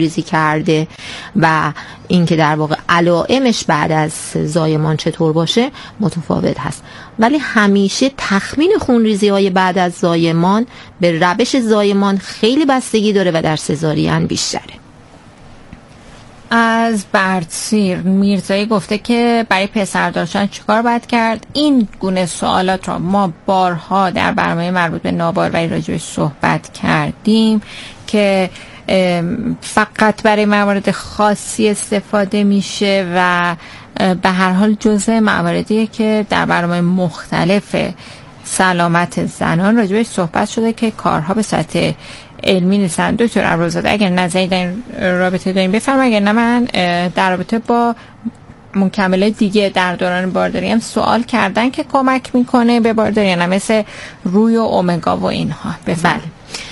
ریزی کرده و اینکه در واقع علائمش بعد از زایمان چطور باشه متفاوت هست. ولی همیشه تخمین خونریزی‌های بعد از زایمان به روش زایمان خیلی بستگی داره و در سزارین بیشتره. از بردسیر میرزایی گفته که برای پسر داشتن چیکار باید کرد؟ این گونه سوالات را ما بارها در برنامه مربوط به ناباروری راجعش صحبت کردیم که فقط برای موارد خاصی استفاده میشه و به هر حال جزء مواردیه که در برنامه مختلف سلامت زنان راجعش صحبت شده که کارها به سطح علمی نیستن. دکتر ابروزاده اگر نظری در این رابطه داریم بفرمایید، اگر نه من در رابطه با مکمله دیگه در دوران بارداری هم سوال کردن که کمک میکنه به بارداری، نه مثل روی و اومگا و اینها. بفرمایید.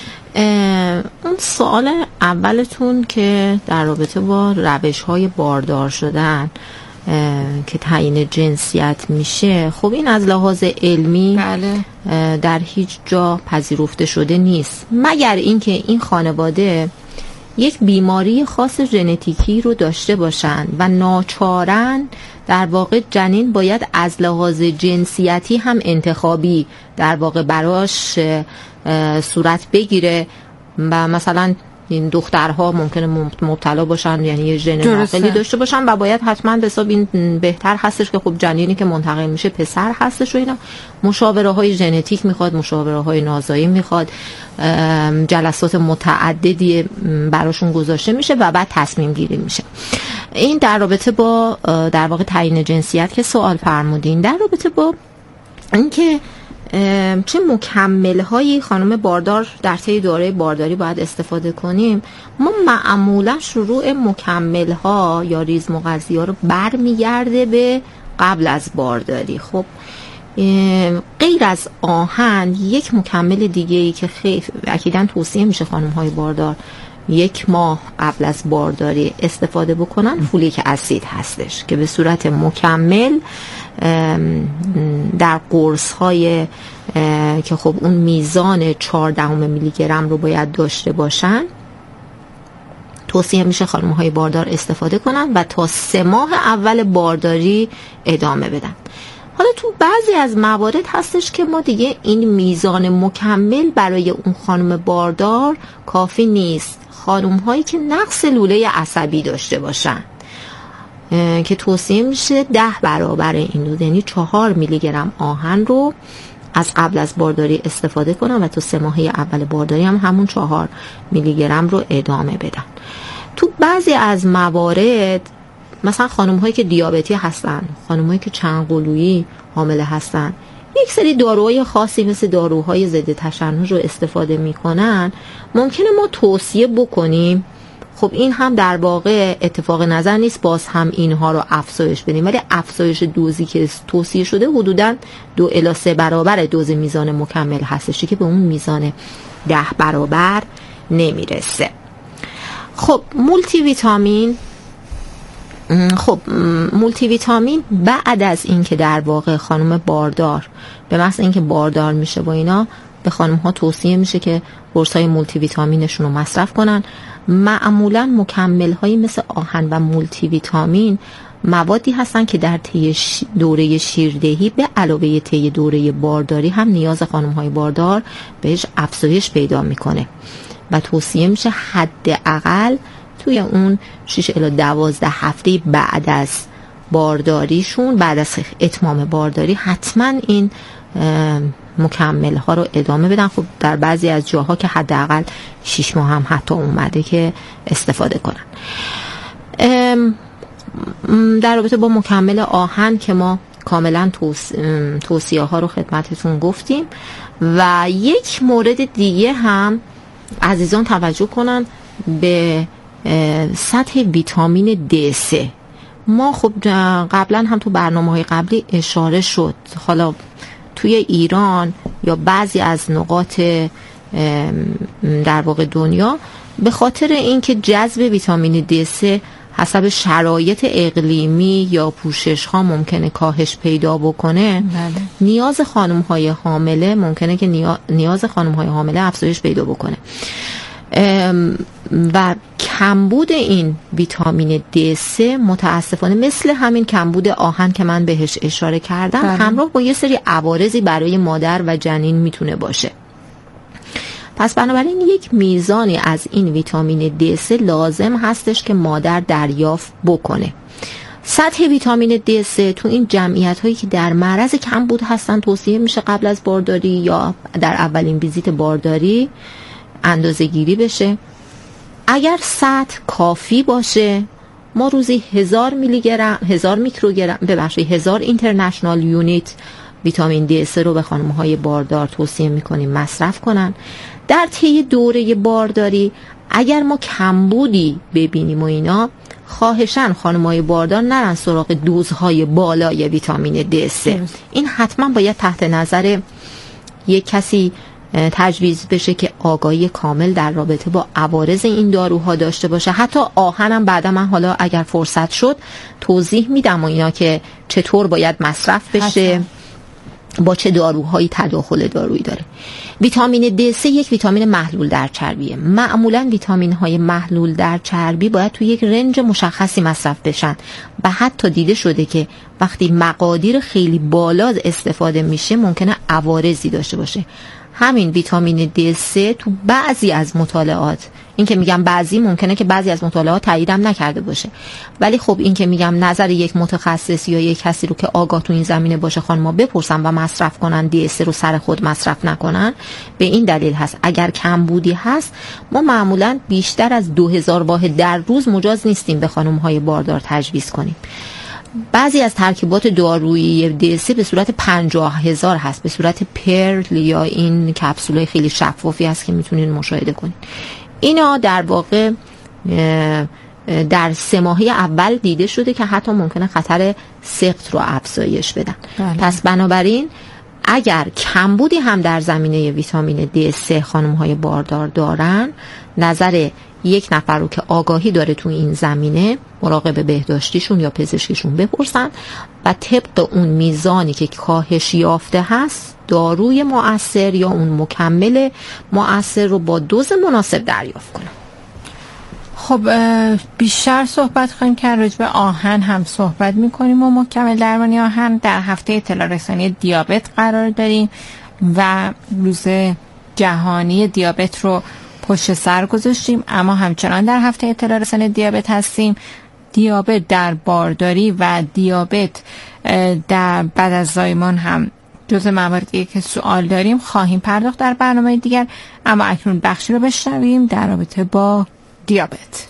اون سوال اولتون که در رابطه با روش‌های باردار شدن که تعیین جنسیت میشه، خب این از لحاظ علمی در هیچ جا پذیرفته شده نیست، مگر اینکه این خانواده یک بیماری خاص ژنتیکی رو داشته باشن و ناچارن در واقع جنین باید از لحاظ جنسیتی هم انتخابی در واقع براش صورت بگیره و مثلا این دخترها ممکنه مبتلا باشن، یعنی یه ژن ناقلی داشته باشن و باید حتما به حساب این بهتر هستش که خب جنینی که منتقل میشه پسر هستش و اینا. مشاوره های ژنتیک میخواد، مشاوره های نازایی میخواد، جلسات متعددی براشون گذاشته میشه و بعد تصمیم گیری میشه. این در رابطه با در واقع تعیین جنسیت که سوال فرمودین. در رابطه با اینکه چه مکمل هایی خانم باردار در طی دوره بارداری باید استفاده کنیم، ما معمولا شروع مکمل ها یا ریز مغذی ها رو برمیگرده به قبل از بارداری. خب غیر از آهن یک مکمل دیگه ای که خیلی اکیداً توصیه میشه خانم های باردار 1 ماه قبل از بارداری استفاده بکنن، فولیک اسید هستش که به صورت مکمل در قرص های که خب اون میزان 14 میلی گرم رو باید داشته باشن توصیه میشه خانم های باردار استفاده کنن و تا 3 ماه اول بارداری ادامه بدن. حالا تو بعضی از موارد هستش که ما دیگه این میزان مکمل برای اون خانم باردار کافی نیست. خانم هایی که نقص لوله عصبی داشته باشن که توصیه میشه 10 برابر این دو، یعنی 4 میلی گرم آهن رو از قبل از بارداری استفاده کنن و تا 3 ماهه اول بارداری هم همون 4 میلی گرم رو ادامه بدن. تو بعضی از موارد مثلا خانم هایی که دیابتی هستن، خانم هایی که چندقلویی حامله هستن، یک سری داروهای خاصی مثل داروهای ضد تشنج رو استفاده میکنن، ممکنه ما توصیه بکنیم خب این هم در واقع اتفاق نظر نیست، باز هم اینها رو افزایش بدیم، ولی افزایش دوزی که توصیه شده حدوداً 2 الی 3 برابر دوز میزان مکمل هستش که به اون میزان 10 برابر نمیرسه. خب مولتی ویتامین بعد از این که در واقع خانم باردار به محض اینکه باردار میشه با اینا به خانم ها توصیه میشه که قرص های مولتی ویتامینشون رو مصرف کنن. معمولا مکمل هایی مثل آهن و مولتی ویتامین موادی هستن که در طی دوره شیردهی به علاوه طی دوره بارداری هم نیاز خانم های باردار بهش افزایش پیدا میکنه و توصیه میشه حداقل توی اون 6 الی 12 هفته بعد از بارداریشون، بعد از اتمام بارداری حتما این مکمل ها رو ادامه بدن. خب در بعضی از جاها که حداقل 6 ماه هم حتی اومده که استفاده کنن. در رابطه با مکمل آهن که ما کاملا توصیه ها رو خدمتتون گفتیم و یک مورد دیگه هم عزیزان توجه کنن به سطح ویتامین D3. ما خب قبلا هم تو برنامه‌های قبلی اشاره شد، حالا توی ایران یا بعضی از نقاط در واقع دنیا به خاطر اینکه جذب ویتامین D3 حسب شرایط اقلیمی یا پوشش ها ممکنه کاهش پیدا بکنه، نیاز خانم های حامله ممکنه که نیاز خانم های حامله افزایش پیدا بکنه و کمبود این ویتامین D3 متاسفانه مثل همین کمبود آهن که من بهش اشاره کردم همراه با یه سری عوارضی برای مادر و جنین میتونه باشه. پس بنابراین یک میزانی از این ویتامین D3 لازم هستش که مادر دریافت بکنه. سطح ویتامین D3 تو این جمعیت هایی که در معرض کمبود هستن توصیه میشه قبل از بارداری یا در اولین ویزیت بارداری اندازه گیری بشه. اگر سطح کافی باشه ما روزی 1000 اینترنشنال یونیت ویتامین D3 رو به خانم‌های باردار توصیه میکنیم مصرف کنن. در طی دوره بارداری اگر ما کمبودی ببینیم و اینا، خواهشاً خانم‌های باردار نرن سراغ دوزهای بالای ویتامین D3. این حتما باید تحت نظر یک کسی تجویز بشه که آگاهی کامل در رابطه با عوارض این داروها داشته باشه. حتی آهنم بعدا من حالا اگر فرصت شد توضیح میدم و اینا که چطور باید مصرف بشه، با چه داروهایی تداخل دارویی داره. ویتامین D3 یک ویتامین محلول در چربیه. معمولا ویتامین های محلول در چربی باید توی یک رنج مشخصی مصرف بشن و حتی دیده شده که وقتی مقادیر خیلی بالا استفاده میشه ممکنه عوارضی داشته باشه. همین ویتامین D3 تو بعضی از مطالعات، این که میگم بعضی ممکنه که بعضی از مطالعات تاییدم نکرده باشه، ولی خب این که میگم نظر یک متخصص یا یک کسی رو که آگاه تو این زمینه باشه خانم‌ها بپرسن و مصرف کنن، D3 رو سر خود مصرف نکنن، به این دلیل هست اگر کمبودی هست ما معمولا بیشتر از 2000 واحد در روز مجاز نیستیم به خانم‌های باردار تجویز کنیم. بعضی از ترکیبات دارویی D3 به صورت 50,000 هست، به صورت پرل یا این کپسولای خیلی شفافی هست که میتونین مشاهده کنین. اینا در واقع در 3 ماهه اول دیده شده که حتی ممکنه خطر سقط رو افزایش بدن. پس بنابراین اگر کمبودی هم در زمینه ویتامین D3 خانم‌های باردار دارن، نظر یک نفر رو که آگاهی داره تو این زمینه مراقب بهداشتیشون یا پزشکیشون بپرسن و طبق اون میزانی که کاهش یافته هست داروی مؤثر یا اون مکمل مؤثر رو با دوز مناسب دریافت کنن. خب بیشتر صحبت خواهیم که راجع به آهن هم صحبت میکنیم و مکمل درمانی آهن در هفته اطلاع رسانی دیابت قرار داریم و روز جهانی دیابت رو پشت سر گذاشتیم، اما همچنان در هفته اطلاع رسانی دیابت هستیم. دیابت در بارداری و دیابت در بعد از زایمان هم جزء مواردی که سوال داریم خواهیم پرداخت در برنامه دیگر، اما اکنون بخشی رو بشنویم در رابطه با دیابت.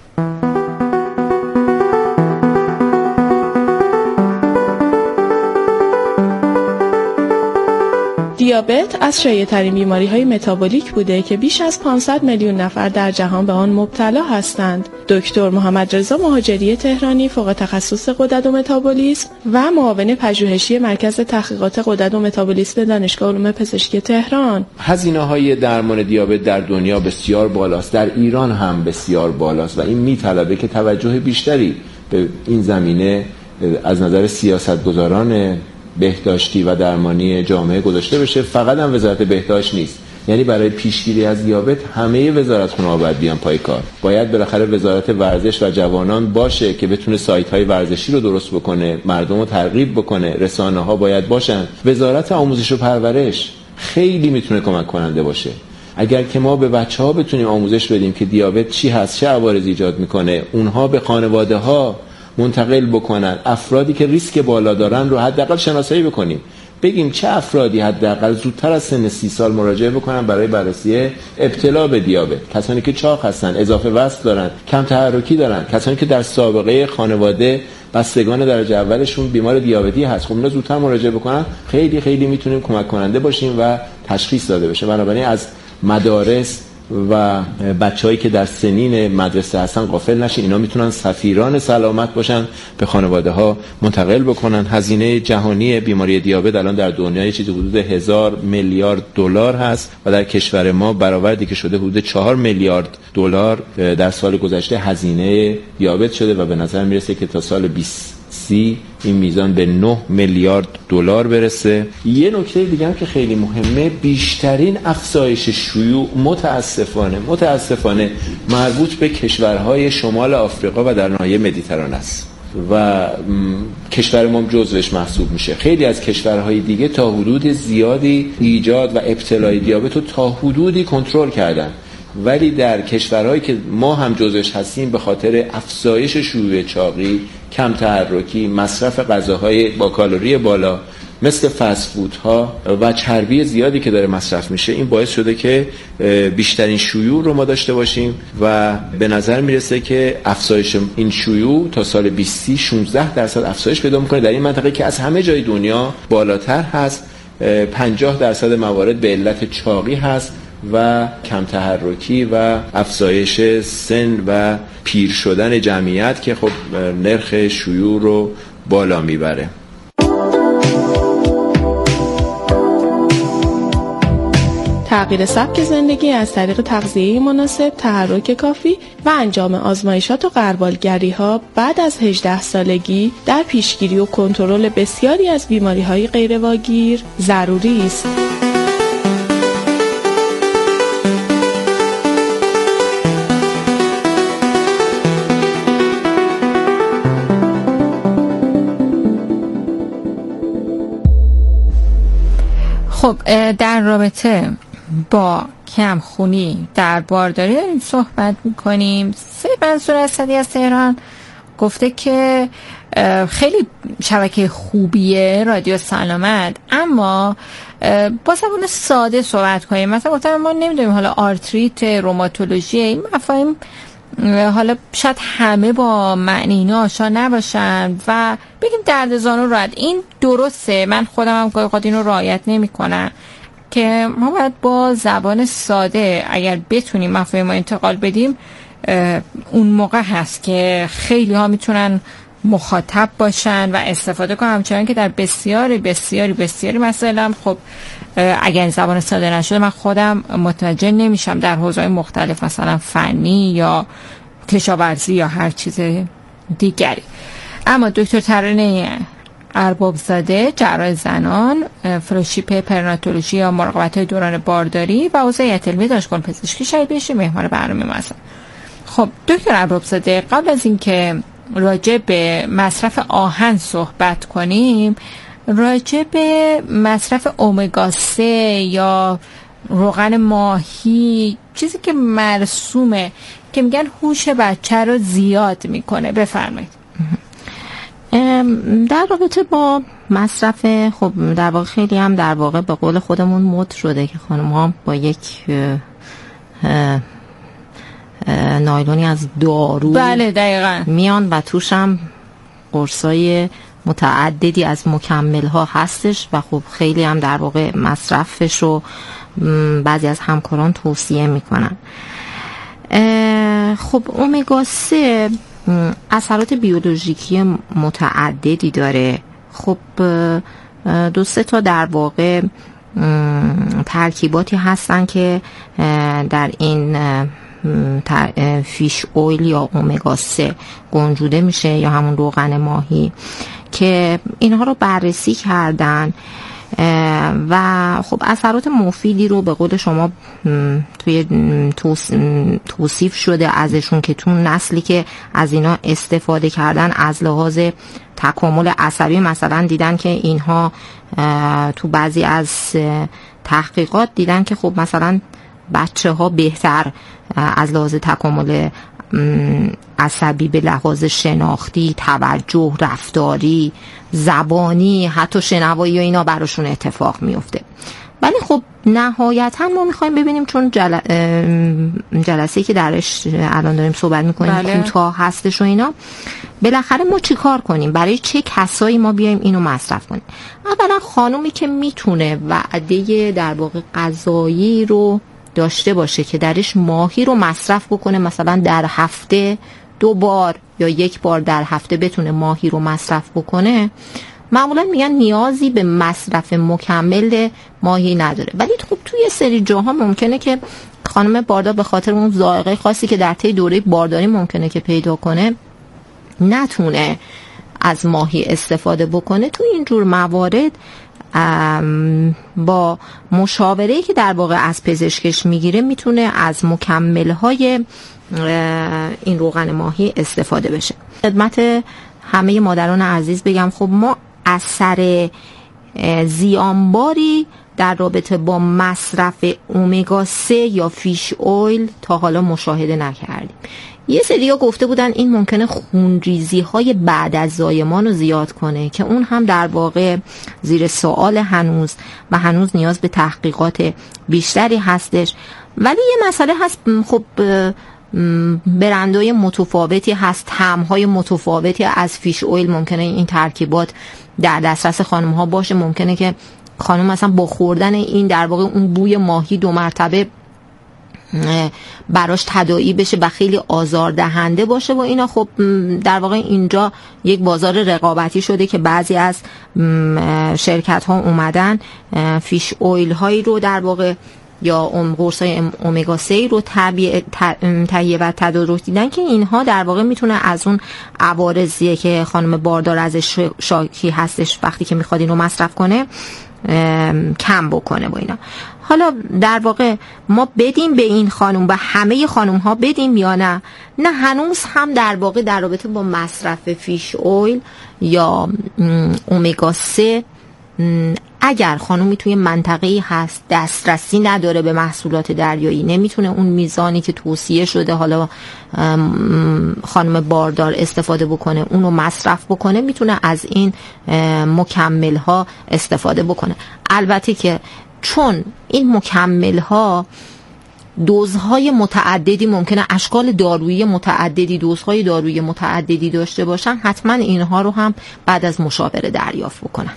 دیابت از شایع‌ترین بیماری‌های متابولیک بوده که بیش از 500 میلیون نفر در جهان به آن مبتلا هستند. دکتر محمد رضا مهاجری تهرانی، فوق تخصص غدد و متابولیسم و معاون پژوهشی مرکز تحقیقات غدد و متابولیسم دانشگاه علوم پزشکی تهران. هزینه‌های درمان دیابت در دنیا بسیار بالاست، در ایران هم بسیار بالاست و این می‌طلبه که توجه بیشتری به این زمینه از نظر سیاستگزاران بهداشتی و درمانی جامعه گذاشته بشه. فقط هم وزارت بهداشت نیست، یعنی برای پیشگیری از دیابت همه وزارتخونه‌ها باید بیان پای کار. باید بالاخره وزارت ورزش و جوانان باشه که بتونه سایت‌های ورزشی رو درست بکنه، مردم رو ترغیب بکنه، رسانه‌ها باید باشن. وزارت آموزش و پرورش خیلی میتونه کمک کننده باشه. اگر که ما به بچه‌ها بتونیم آموزش بدیم که دیابت چی هست، چه عوارضی ایجاد میکنه، اونها به خانواده‌ها منتقل بکنن، افرادی که ریسک بالا دارن رو حداقل شناسایی بکنیم، بگیم چه افرادی حداقل زودتر از سن 30 سال مراجعه بکنن برای بررسی ابتلا به دیابت. کسانی که چاق هستن، اضافه وزن دارن، کم تحرکی دارن، کسانی که در سابقه خانواده بستگان درجه اولشون بیمار دیابتی هست، خب اینا زودتر مراجعه بکنن، خیلی خیلی میتونیم کمک کننده باشیم و تشخیص داده بشه. بنابراین از مدارس و بچه‌هایی که در سنین مدرسه هستن غافل نشین، اینا میتونن سفیران سلامت باشن، به خانواده ها منتقل بکنن. هزینه جهانی بیماری دیابت الان در دنیا یه چیزی حدود 1000 میلیارد دلار هست و در کشور ما برآوردی که شده حدود 4 میلیارد دلار در سال گذشته هزینه دیابت شده و به نظر میرسه که تا سال این میزان به 9 میلیارد دلار برسه. یه نکته دیگه هم که خیلی مهمه، بیشترین افزایش شیوع متاسفانه مربوط به کشورهای شمال آفریقا و در ناحیه مدیترانه است و کشور ما جزوش محسوب میشه. خیلی از کشورهای دیگه تا حدود زیادی ایجاد و ابتلای دیابت رو تا حدودی کنترل کردن، ولی در کشورهایی که ما هم جزوش هستیم به خاطر افزایش شیوع چاقی، کم تحرکی، مصرف غذاهای با کالری بالا مثل فست فودها و چربی زیادی که داره مصرف میشه، این باعث شده که بیشترین شیوع رو ما داشته باشیم و به نظر میرسه که افزایش این شیوع تا سال 2030 16% افزایش پیدا میکنه در این منطقه که از همه جای دنیا بالاتر هست. 50% موارد به علت چاقی هست و کم تحرکی و افزایش سن و پیر شدن جمعیت که خب نرخ شیوع رو بالا میبره. تغییر سبک زندگی از طریق تغذیه مناسب، تحرک کافی و انجام آزمایشات و غربالگری‌ها بعد از 18 سالگی در پیشگیری و کنترل بسیاری از بیماری‌های غیرواگیر ضروری است. خب در رابطه با کمخونی در بارداری داریم صحبت میکنیم. سید منصور اسدی از تهران گفته که خیلی شبکه خوبیه رادیو سلامت، اما با زبان ساده صحبت کنیم. مثلا گفتم ما نمیدونیم حالا آرتریت، روماتولوژی، این مفاهیم حالا شاید همه با معنی اینا آشنا نباشن و بگیم درد زانو راحت. این درسته، من خودم هم گاهی اینو رعایت نمی‌کنم که ما باید با زبان ساده اگر بتونیم مفاهیم رو انتقال بدیم، اون موقع هست که خیلی ها میتونن مخاطب باشن و استفاده کنن. همچنان که در بسیاری بسیاری بسیاری مسائل هم خب اگر زبان ساده نشده من خودم متوجه نمیشم در حوزه‌های مختلف، مثلا فنی یا کشاورزی یا هر چیز دیگری. اما دکتر ترانه اربابزاده، جراح زنان، فلوشیپ پریناتولوژی یا مراقبت‌های دوران بارداری و عضو علمی دانشگاه پزشکی شهید بهشتی مهمان برنامه ما هستند. خب دکتر اربابزاده، قبل از اینکه راجع به مصرف آهن صحبت کنیم، راجع به مصرف امگا 3 یا روغن ماهی، چیزی که مرسومه که میگن هوش بچه رو زیاد میکنه، بفرمایید. در رابطه با مصرف، خب در واقع خیلی هم در واقع به قول خودمون مد شده که خانم ها با یک نایلونی از دارو بله دقیقاً میان و توش هم قرصای متعددی از مکمل ها هستش و خب خیلی هم در واقع مصرفش رو بعضی از همکاران توصیه میکنن. خب امگا 3 اثرات بیولوژیکی متعددی داره. خب 2-3 تا در واقع ترکیباتی هستن که در این فیش اویل یا امگا 3 گنجوده میشه یا همون روغن ماهی که اینها رو بررسی کردن و خب اثرات مفیدی رو به قول شما توی توصیف شده ازشون که تو نسلی که از اینا استفاده کردن از لحاظ تکامل عصبی مثلا دیدن که اینها تو بعضی از تحقیقات دیدن که خب مثلا بچه ها بهتر از لحاظ تکامل عصبی به لحاظ شناختی، توجه، رفتاری، زبانی، حتی شنوایی و اینا براشون اتفاق میفته. ولی خب نهایتا ما میخوایم ببینیم، چون جلسه‌ای که درش الان داریم صحبت میکنیم بله. کوتاه هستش و اینا، بالاخره ما چی کار کنیم؟ برای چه کسایی ما بیایم اینو مصرف کنیم؟ اولا خانومی که میتونه وعده در واقع غذایی رو داشته باشه که درش ماهی رو مصرف بکنه، مثلا در هفته 2 بار یا 1 بار در هفته بتونه ماهی رو مصرف بکنه، معمولا میگن نیازی به مصرف مکمل ماهی نداره. ولی خب توی سری جاها ممکنه که خانم باردار به خاطر اون ذائقه خاصی که در طی دوره بارداری ممکنه که پیدا کنه نتونه از ماهی استفاده بکنه، تو این جور موارد با مشاوره‌ای که در واقع از پزشکش میگیره میتونه از مکمل‌های این روغن ماهی استفاده بشه. خدمت همه مادران عزیز بگم خب ما اثر زیانباری در رابطه با مصرف اومگا 3 یا فیش اویل تا حالا مشاهده نکردیم. یه سری‌ها گفته بودن این ممکنه خونریزی های بعد از زایمان رو زیاد کنه که اون هم در واقع زیر سوال هنوز و هنوز نیاز به تحقیقات بیشتری هستش. ولی یه مسئله هست، خب برندهای متفاوتی هست، طعم‌های متفاوتی از فیش اویل ممکنه این ترکیبات در دسترس خانم ها باشه. ممکنه که خانم مثلا با خوردن این در واقع اون بوی ماهی 2 مرتبه براش تداعی بشه و خیلی آزاردهنده باشه و اینا. خب در واقع اینجا یک بازار رقابتی شده که بعضی از شرکت ها اومدن فیش اویل هایی رو در واقع یا قرص های اومگا 3 رو تهیه و تدارک دیدن که اینها در واقع میتونه از اون عوارضیه که خانم باردار ازش شاکی هستش وقتی که میخواد اینو مصرف کنه کم بکنه با اینا. حالا در واقع ما بدیم به این خانم و همه خانم ها بدیم یا نه هنوز هم در واقع در رابطه با مصرف فیش اویل یا اومگا 3 اگر خانومی توی منطقه‌ای هست دسترسی نداره به محصولات دریایی، نمیتونه اون میزانی که توصیه شده حالا خانم باردار استفاده بکنه اونو مصرف بکنه، میتونه از این مکمل ها استفاده بکنه. البته که چون این مکمل ها دوزهای متعددی ممکنه اشکال دارویی متعددی دوزهای دارویی متعددی داشته باشن، حتما اینها رو هم بعد از مشاوره دریافت بکنن.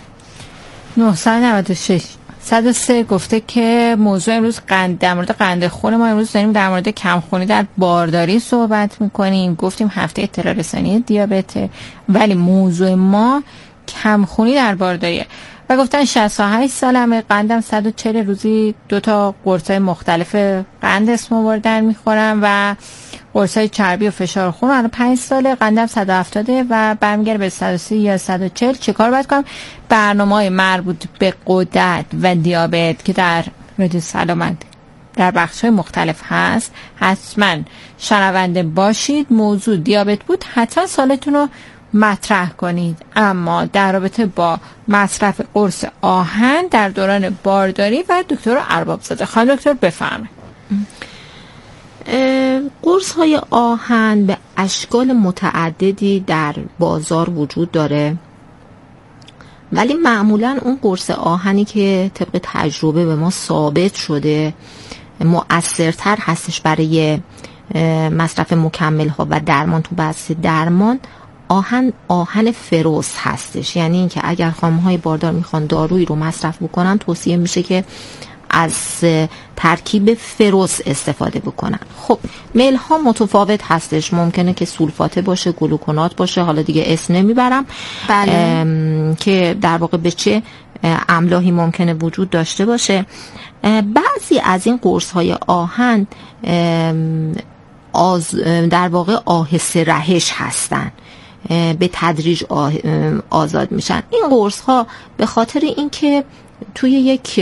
996 103 گفته که موضوع امروز در مورد قند خون ما امروز داریم در مورد کمخونی در بارداری صحبت میکنیم. گفتیم هفته اطلاع رسانی دیابته ولی موضوع ما کمخونی در بارداریه و گفتن 68 سالمه، قندم 140، روزی 2 تا قرصای مختلف قند اسم آوردن میخورم و قرصای چربی و فشار خون. الان 5 ساله، قندم 170 و برمیگره به 130 یا 140. چه کار باید کنم؟ برنامه‌های مربوط به غدد و دیابت که در رادیو سلامت در بخش‌های مختلف هست حتما شنونده باشید. موضوع دیابت بود، حتما سوالتون رو مطرح کنید. اما در رابطه با مصرف قرص آهن در دوران بارداری و دکتر اربابزاده، خانم دکتر بفرمایید. قرص های آهن به اشکال متعددی در بازار وجود داره ولی معمولا اون قرص آهنی که طبق تجربه به ما ثابت شده مؤثرتر هستش برای مصرف مکمل ها و درمان تو بعضی درمان آهن فروس هستش. یعنی اینکه اگر خانم‌های باردار میخوان دارویی رو مصرف بکنن توصیه میشه که از ترکیب فروس استفاده بکنن. خب میل ها متفاوت هستش، ممکنه که سولفاته باشه، گلوکونات باشه، حالا دیگه اسم نمیبرم. بله. که در واقع به چه املاحی ممکنه وجود داشته باشه. بعضی از این قرص های آهن در واقع آهسته رهش هستن، به تدریج آزاد میشن. این قرص ها به خاطر اینکه توی یک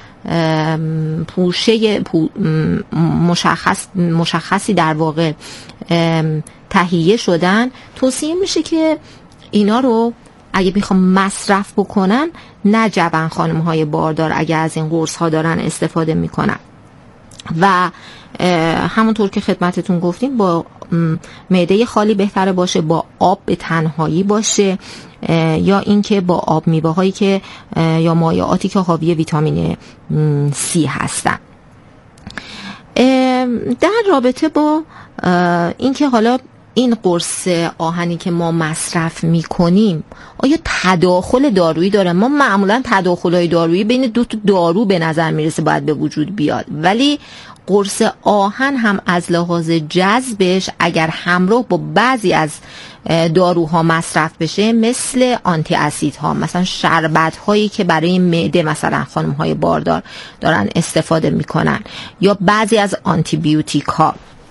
پوشه مشخصی در واقع تهیه شدن، توصیه میشه که اینا رو اگه بخوام مصرف بکنن نه جوان خانم های باردار اگه از این قرص ها دارن استفاده میکنن و همونطور که خدمتتون گفتیم با معده خالی بهتره باشه، با آب به تنهایی باشه یا اینکه با آب میوه هایی که یا مایعاتی که حاوی ویتامین C هستن. در رابطه با اینکه حالا این قرص آهنی که ما مصرف میکنیم آیا تداخل دارویی داره؟ ما معمولا تداخل‌های دارویی بین 2 تا دارو به نظر میرسه باید به وجود بیاد، ولی قرص آهن هم از لحاظ جذبش اگر همراه با بعضی از داروها مصرف بشه مثل آنتی اسیدها، مثلا شربت هایی که برای معده مثلا خانم های باردار دارن استفاده میکنن یا بعضی از آنتی بیوتیک ها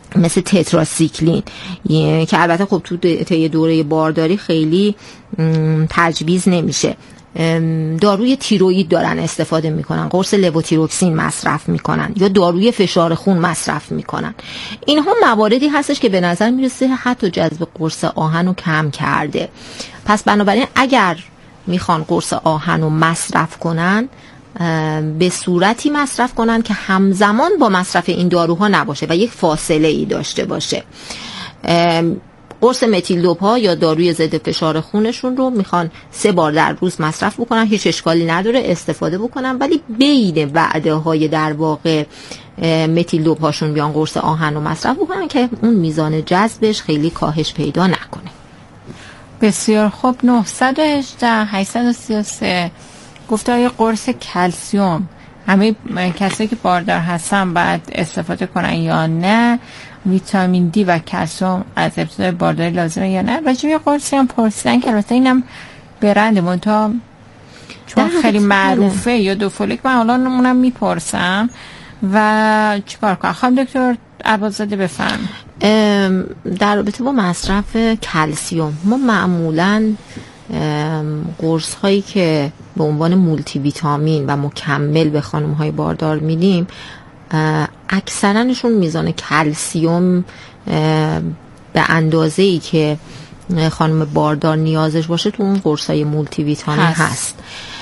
مثل تتراسیکلین که البته خب تو طی دوره بارداری خیلی تجویز نمیشه. داروی تیروئید دارن استفاده میکنن، قرص لووتیروکسین مصرف میکنن یا داروی فشار خون مصرف میکنن. اینها مواردی هستش که به نظر میرسه حتی جذب قرص آهن رو کم کرده. پس بنابراین اگر میخوان قرص آهن رو مصرف کنن به صورتی مصرف کنن که همزمان با مصرف این داروها نباشه و یک فاصله ای داشته باشه. قرص متیل دوپا یا داروی ضد فشار خونشون رو میخوان 3 بار در روز مصرف بکنن، هیچ اشکالی نداره استفاده بکنن، ولی بین وعده های در واقع متیل دوپاشون بیان قرص آهن رو مصرف بکنن که اون میزان جذبش خیلی کاهش پیدا نکنه. بسیار خوب. 918 833 گفته آیا قرص کلسیوم همه کسایی که باردار هستن باید استفاده کنن یا نه؟ ویتامین دی و کلسیوم از ابتدای بارداری لازمه یا نه؟ راجع به قرصی هم پرسیدن که البته اینم برند منتها چون خیلی معروفه یا دوفولیک، من حالا اونم میپرسم و چیکار کنم؟ خانم دکتر عباسزاده بفهم. در رابطه با مصرف کلسیوم ما معمولاً قرص هایی که به عنوان مولتی ویتامین و مکمل به خانم های باردار میدیم اکثرانشون میزان کلسیوم به اندازه‌ای که خانم باردار نیازش باشه تو اون قرص های مولتی ویتامین هست.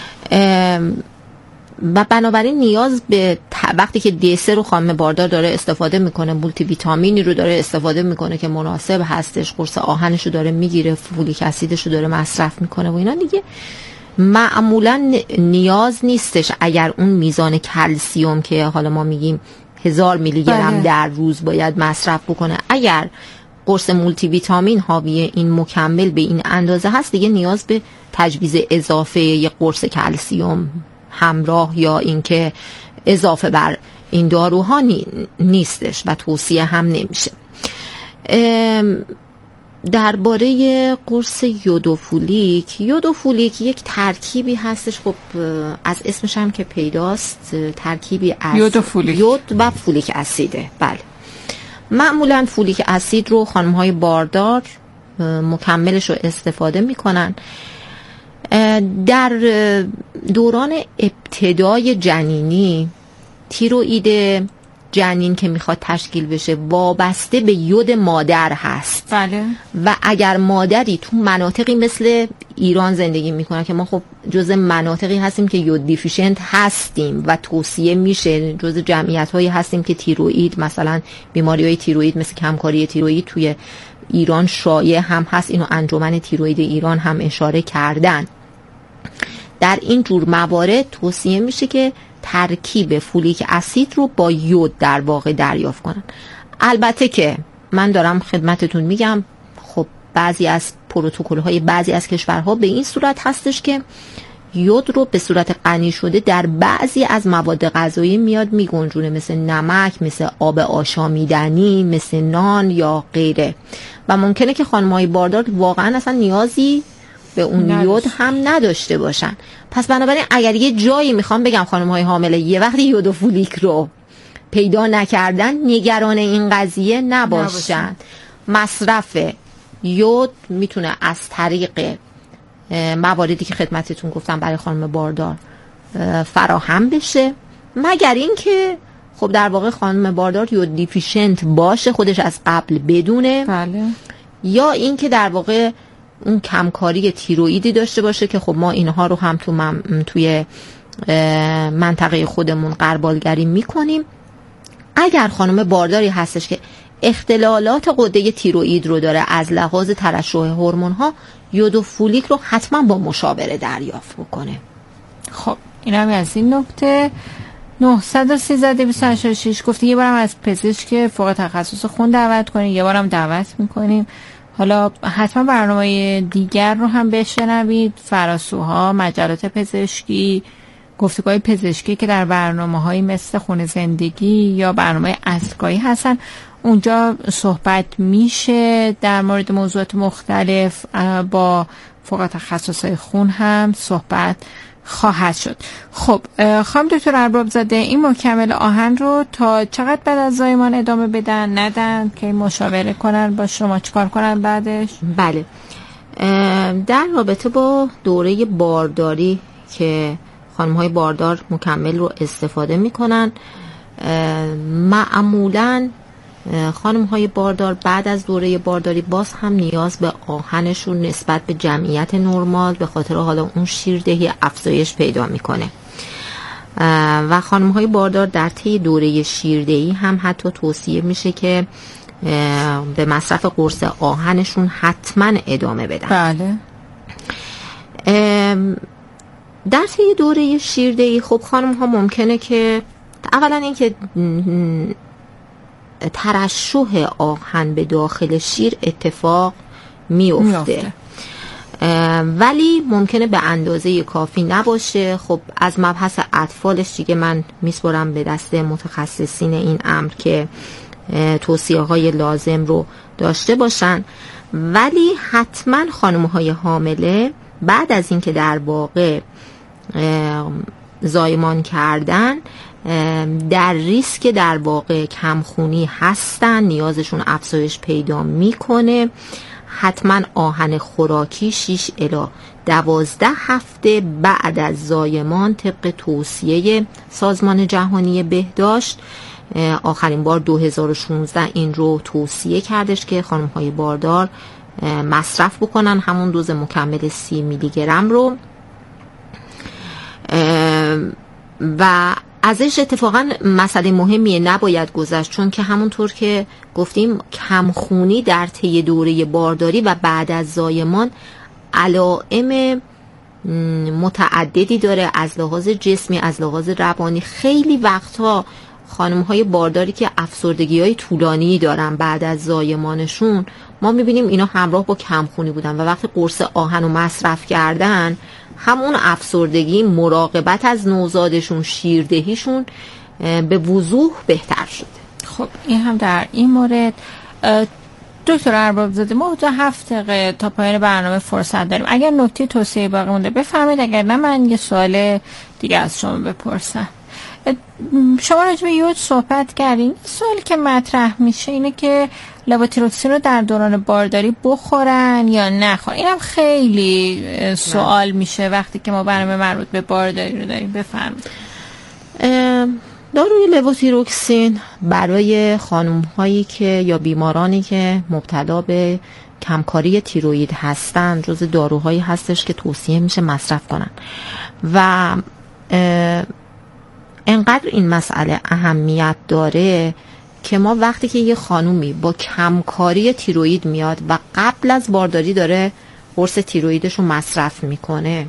و بنابراین نیاز به وقتی که دیسه رو خانم باردار داره استفاده میکنه، مولتی ویتامینی رو داره استفاده میکنه که مناسب هستش، قرص آهنش رو داره میگیره، فولیک اسیدش رو داره مصرف میکنه و اینا، دیگه معمولا نیاز نیستش اگر اون میزان کلسیوم که حالا ما میگیم 1000 میلی گرم در روز باید مصرف بکنه، اگر قرص مولتی ویتامین حاوی این مکمل به این اندازه هست دیگه نیاز به تجویز اضافه یک قرص کلسیوم همراه یا اینکه اضافه بر این داروها نیستش و توصیه هم نمیشه. درباره قرص یودوفولیک یک ترکیبی هستش، خب از اسمش هم که پیداست ترکیبی از یود و فولیک اسیده. بله، معمولا فولیک اسید رو خانم‌های باردار مکملش رو استفاده میکنن. در دوران ابتدای جنینی تیروئید جنین که میخواد تشکیل بشه وابسته به یود مادر هست. بله. و اگر مادری تو مناطقی مثل ایران زندگی میکنه که ما خب جز مناطقی هستیم که یود دیفیشنت هستیم و توصیه میشه، جز جمعیت هایی هستیم که تیروئید مثلا بیماری های تیروئید مثل کمکاری تیروئید توی ایران شایع هم هست، اینو انجمن تیروئید ایران هم اشاره کردن. در این جور موارد توصیه میشه که ترکیب فولیک اسید رو با یود در واقع دریافت کنن. البته که من دارم خدمتتون میگم خب بعضی از پروتکل‌های بعضی از کشورها به این صورت هستش که یود رو به صورت غنی شده در بعضی از مواد غذایی میاد میگنجونه، مثل نمک، مثل آب آشامیدنی، مثل نان یا غیره، و ممکنه که خانم‌های باردار واقعا اصلا نیازی به اون یود هم نداشته باشن. پس بنابراین اگر یه جایی میخوام بگم خانم‌های حامله یه وقتی یود و فولیک رو پیدا نکردن نگران این قضیه نباشن. مصرف یود میتونه از طریق مواردی که خدمتتون گفتم برای خانم باردار فراهم بشه، مگر اینکه خب در واقع خانم باردار یود دیفیشنت باشه، خودش از قبل بدونه. بله. یا اینکه در واقع اون کمکاری تیروئیدی داشته باشه که خب ما اینها رو هم توی منطقه خودمون غربالگری میکنیم. اگر خانم بارداری هستش که اختلالات غده تیروئید رو داره از لحاظ ترشح هورمون‌ها، یود و فولیک رو حتما با مشاوره دریافت بکنه. خب این هم از این نکته. 913 گفته یه بارم از پزشک فوق تخصص خون دعوت کنیم، یه بارم دعوت میکنیم. حالا حتما برنامه دیگر رو هم بشنوید، فراسوها، مجلات پزشکی، گفتگوهای پزشکی که در برنامه‌های مثل خون زندگی یا برنامه اصلگاهی هستن، اونجا صحبت میشه در مورد موضوعات مختلف. با فوق تخصصهای خون هم صحبت خواهد شد. خب خانم دکتر ارباب زاده، این مکمل آهن رو تا چقدر بعد از زایمان ادامه بدن ندن که مشاوره کنن با شما چیکار کنن بعدش؟ بله، در رابطه با دوره بارداری که خانم‌های باردار مکمل رو استفاده می‌کنن، معمولاً خانم‌های باردار بعد از دوره بارداری باز هم نیاز به آهنشون نسبت به جمعیت نرمال به خاطر حالا اون شیردهی افزایش پیدا میکنه و خانم‌های باردار در طی دوره شیردهی هم حتی توصیه میشه که به مصرف قرص آهنشون حتما ادامه بدن. بله. در طی دوره شیردهی خب خانم‌ها ممکنه که اولا اینکه ترشح آهن به داخل شیر اتفاق میفته. ولی ممکنه به اندازه کافی نباشه. خب از مبحث اطفالش دیگه من میسپرم به دست متخصصین این امر که توصیه های لازم رو داشته باشن. ولی حتما خانم های حامله بعد از اینکه در واقع زایمان کردن در ریسک در واقع کمخونی هستن، نیازشون افزایش پیدا میکنه. حتما آهن خوراکی 6 الی 12 هفته بعد از زایمان طبق توصیه سازمان جهانی بهداشت آخرین بار 2016 این رو توصیه کردش که خانم های باردار مصرف بکنن همون دوز مکمل 30 میلی گرم رو و ازش اتفاقا مسئله مهمیه نباید گذشت، چون که همونطور که گفتیم کمخونی در طی دوره بارداری و بعد از زایمان علائم متعددی داره از لحاظ جسمی از لحاظ روانی. خیلی وقتها خانم‌های بارداری که افسردگی‌های طولانی دارن بعد از زایمانشون ما می‌بینیم اینا همراه با کمخونی بودن و وقتی قرص آهن رو مصرف کردن همون افسردگی، مراقبت از نوزادشون، شیردهیشون به وضوح بهتر شده. خب این هم در این مورد. دکتر ارباب زاده ما تا 7 دقیقه تا پایان برنامه فرصت داریم. اگر نکته توصیه باقی مونده بفرمایید، اگر نه من یه سوال دیگه از شما بپرسم. شما راجع به یود صحبت کردین. سوالی که مطرح میشه اینه که لواتیروکسین رو در دوران بارداری بخورن یا نخورن. اینم خیلی سوال میشه وقتی که ما برنامه مربوط به بارداری رو داریم. بفرمایید. داروی لواتیروکسین برای خانم هایی که یا بیمارانی که مبتلا به کمکاری تیروئید هستن جز داروهایی هستش که توصیه میشه مصرف کنن و انقدر این مسئله اهمیت داره که ما وقتی که یه خانومی با کمکاری تیروئید میاد و قبل از بارداری داره قرص تیروئیدش رو مصرف میکنه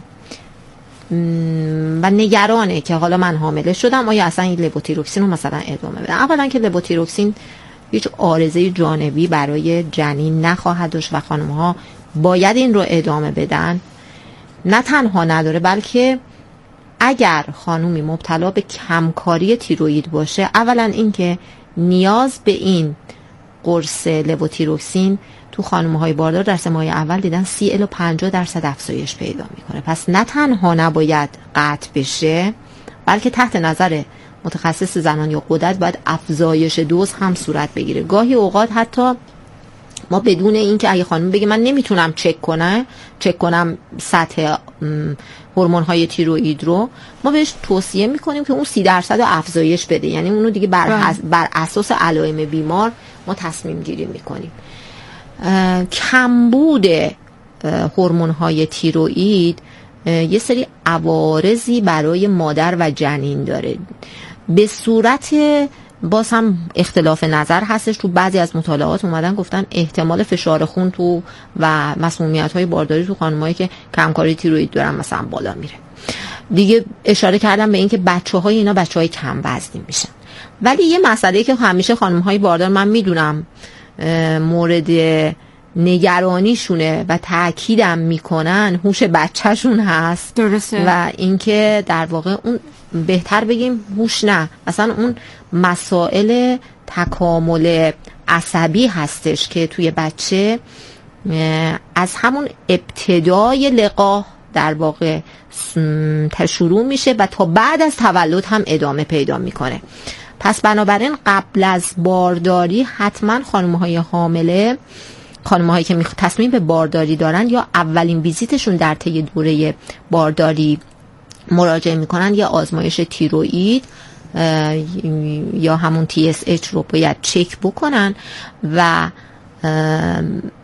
و نگرانه که حالا من حامله شدم آیا اصلا این لواتیروکسین رو مثلا ادامه بدم. اولا که لواتیروکسین هیچ عارضه جانبی برای جنین نخواهد داشت و خانم‌ها باید این رو ادامه بدن. نه تنها نداره بلکه اگر خانومی مبتلا به کمکاری تیروئید باشه اولا اینکه نیاز به این قرص لواتیروکسین تو خانم‌های باردار در 3 ماه اول دیدن 30 الی 50% افزایش پیدا میکنه. پس نه تنها نباید قطع بشه بلکه تحت نظر متخصص زنان یا غدد باید افزایش دوز هم صورت بگیره. گاهی اوقات حتی ما بدون اینکه اگه خانم بگه من نمیتونم چک کنم سطح هورمون‌های تیروئید رو، ما بهش توصیه میکنیم که اون 30% رو افزایش بده. یعنی اونو دیگه بر اساس علائم بیمار ما تصمیم گیری میکنیم. کمبود هورمون‌های تیروئید یه سری عوارضی برای مادر و جنین داره. به صورت باز هم اختلاف نظر هستش، تو بعضی از مطالعات اومدن گفتن احتمال فشار خون تو و مسمومیت‌های بارداری تو خانمایی که کمکاری تیروئید دارن مثلا بالا میره. دیگه اشاره کردم به این که بچه‌های اینا بچه‌های کم وزنی میشن. ولی یه مسئله که همیشه خانم‌های باردار من میدونم مورد نگرانیشونه و تأکیدم میکنن هوش بچهشون هست. درسته. و اینکه در واقع اون بهتر بگیم هوش نه، مثلا اون مسائل تکامل عصبی هستش که توی بچه از همون ابتدای لقاح در واقع شروع میشه و تا بعد از تولد هم ادامه پیدا میکنه. پس بنابراین قبل از بارداری حتما خانم‌های حامله، خانم‌هایی که تصمیم به بارداری دارن یا اولین ویزیتشون در طی دوره بارداری مراجعه میکنن یا آزمایش تیروئید یا همون TSH رو باید چک بکنن و